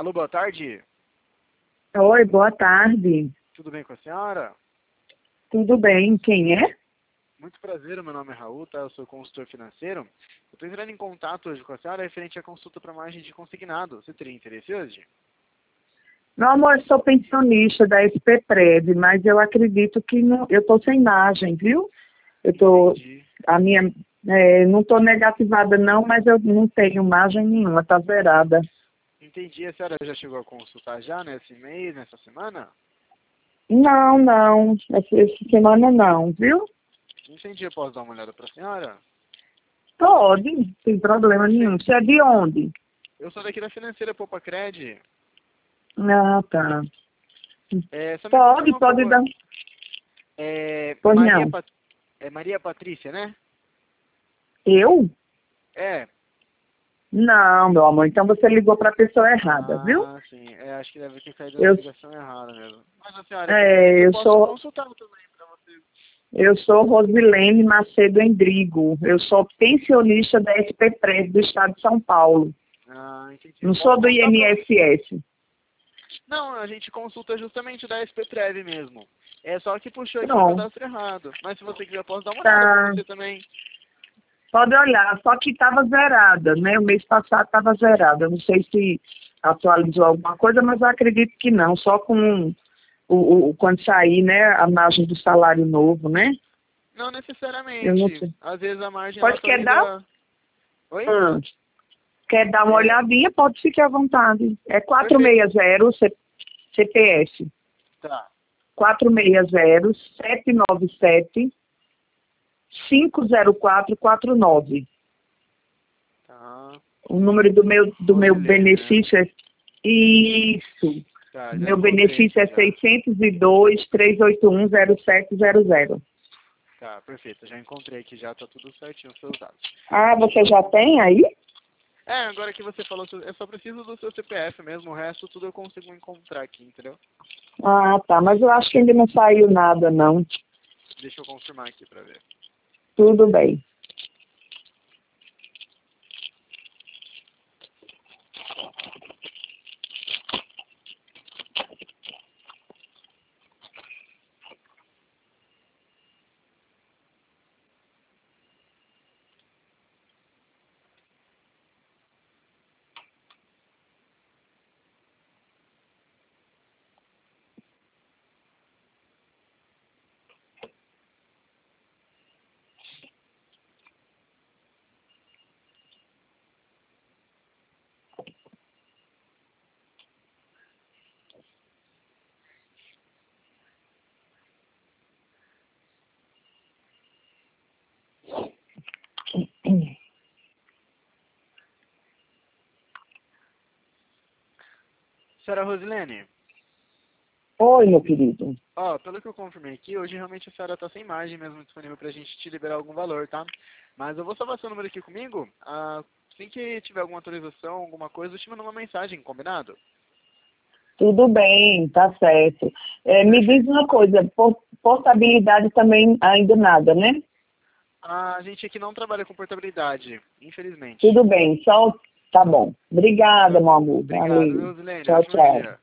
Alô, boa tarde. Oi, boa tarde. Tudo bem com a senhora? Tudo bem? Quem é? Muito prazer, meu nome é Raul, tá? Eu sou consultor financeiro. Eu estou entrando em contato hoje com a senhora referente à consulta para margem de consignado. Você teria interesse hoje? Meu amor, eu sou pensionista da SP-Prev, mas eu acredito que não, eu estou sem margem, viu? Eu tô, Entendi. não estou negativada não, mas eu não tenho margem nenhuma, está zerada. Entendi. A senhora já chegou a consultar já nesse mês, nessa semana? Não, essa semana não, viu? Entendi. Eu posso dar uma olhada para a senhora? Pode, sem problema nenhum. Perfeito. Você é de onde? Eu sou daqui da financeira Poupa Cred. Ah, tá. Só me confirma, por Pode favor. dar. É Pois Maria, não. é Maria Patrícia, né? Eu? É. Não, meu amor, então você ligou para a pessoa errada, viu? Ah, sim. Acho que deve ter caído na Eu, ligação errada mesmo. Mas a senhora tem interesse, eu eu posso sou consultar também para você. Eu sou Rosilene Macedo Endrigo. Eu sou pensionista da SP-Prev do Estado de São Paulo. Ah, entendi. Não sou Posso do consultar para você. INSS. Não, a gente consulta justamente da SP-Trev mesmo. É só que puxou aqui o Pronto. cadastro errado. Mas se você quiser, eu posso dar uma olhada para Tá. você também. Pode olhar, só que estava zerada, né? O mês passado estava zerada. Eu não sei se atualizou alguma coisa, mas eu acredito que não. Só com quando sair, né? A margem do salário novo, né? Não Eu não necessariamente. sei. Às vezes a margem ela Pode quer dar? atualiza. Oi? Ah, quer dar uma É, olhadinha? Pode ficar à vontade. É perfeito. 460 CPF. Tá. 460-797-50449. Tá. O número do meu Rosilene, né? benefício é isso. Tá, já Meu encontrei benefício aqui é já. 602-381-0700. Tá, perfeito. Já encontrei aqui já, tá tudo certinho os seus dados. Ah, você Então, já tem aí? agora que você falou, eu só preciso do seu CPF mesmo, o resto tudo eu consigo encontrar aqui, entendeu? Ah, tá. Mas eu acho que ainda não saiu nada, não. Deixa eu confirmar aqui pra ver. Tudo bem. Senhora Rosilene, Oi, meu querido. pelo que eu confirmei aqui, hoje realmente a senhora tá sem margem mesmo disponível pra gente te liberar algum valor, tá? Mas eu vou salvar seu número aqui comigo, assim que tiver alguma atualização, alguma coisa, eu te mando uma mensagem, combinado? Tudo bem, tá certo. Me diz Perfeito. uma coisa, portabilidade também ainda nada, né? A gente aqui não trabalha com portabilidade, infelizmente. Tudo bem, só tá bom. Obrigada, Então, meu amor. obrigado, Valeu. viu, Rosilene? Tchau, Ótimo tchau. dia.